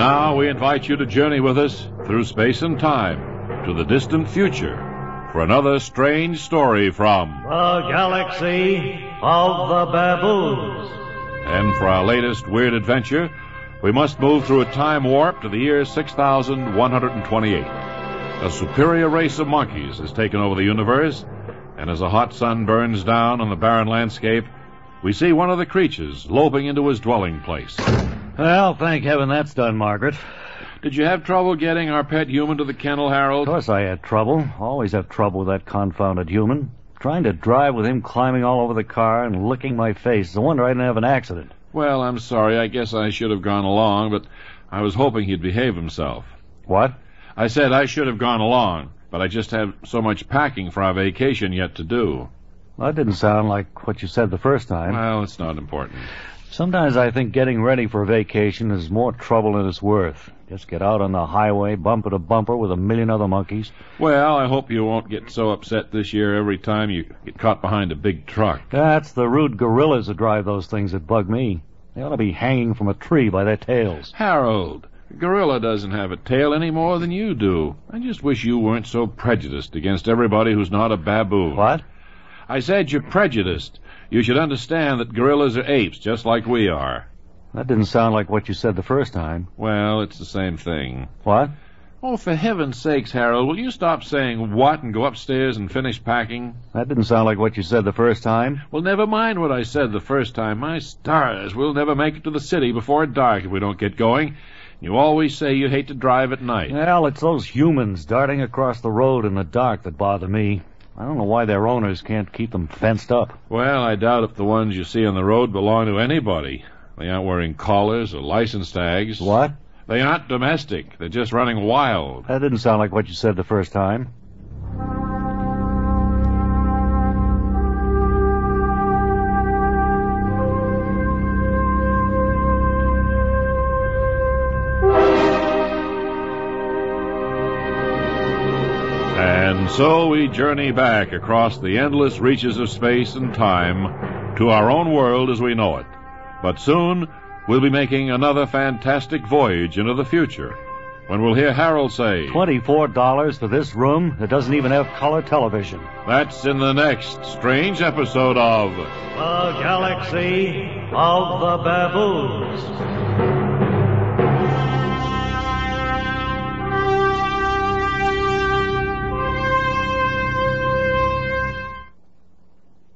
now we invite you to journey with us through space and time to the distant future for another strange story from the Galaxy of the Baboons. And for our latest weird adventure, we must move through a time warp to the year 6128. A superior race of monkeys has taken over the universe, and as the hot sun burns down on the barren landscape, we see one of the creatures loping into his dwelling place. Well, thank heaven that's done, Margaret. Did you have trouble getting our pet human to the kennel, Harold? Of course I had trouble. Always have trouble with that confounded human. Trying to drive with him climbing all over the car and licking my face. It's a wonder I didn't have an accident. Well, I'm sorry. I guess I should have gone along, but I was hoping he'd behave himself. What? I said I should have gone along, but I just have so much packing for our vacation yet to do. Well, that didn't sound like what you said the first time. Well, it's not important. Sometimes I think getting ready for a vacation is more trouble than it's worth. Just get out on the highway, bumper to bumper with a million other monkeys. Well, I hope you won't get so upset this year every time you get caught behind a big truck. That's the rude gorillas that drive those things that bug me. They ought to be hanging from a tree by their tails. Harold, a gorilla doesn't have a tail any more than you do. I just wish you weren't so prejudiced against everybody who's not a baboon. What? I said you're prejudiced. You should understand that gorillas are apes, just like we are. That didn't sound like what you said the first time. Well, it's the same thing. What? Oh, for heaven's sakes, Harold, will you stop saying what and go upstairs and finish packing? That didn't sound like what you said the first time. Well, never mind what I said the first time. My stars, we'll never make it to the city before dark if we don't get going. You always say you hate to drive at night. Well, it's those humans darting across the road in the dark that bother me. I don't know why their owners can't keep them fenced up. Well, I doubt if the ones you see on the road belong to anybody. They aren't wearing collars or license tags. What? They aren't domestic. They're just running wild. That didn't sound like what you said the first time. And so we journey back across the endless reaches of space and time to our own world as we know it. But soon, we'll be making another fantastic voyage into the future, when we'll hear Harold say, $24 for this room that doesn't even have color television. That's in the next strange episode of The Galaxy of the Baboons.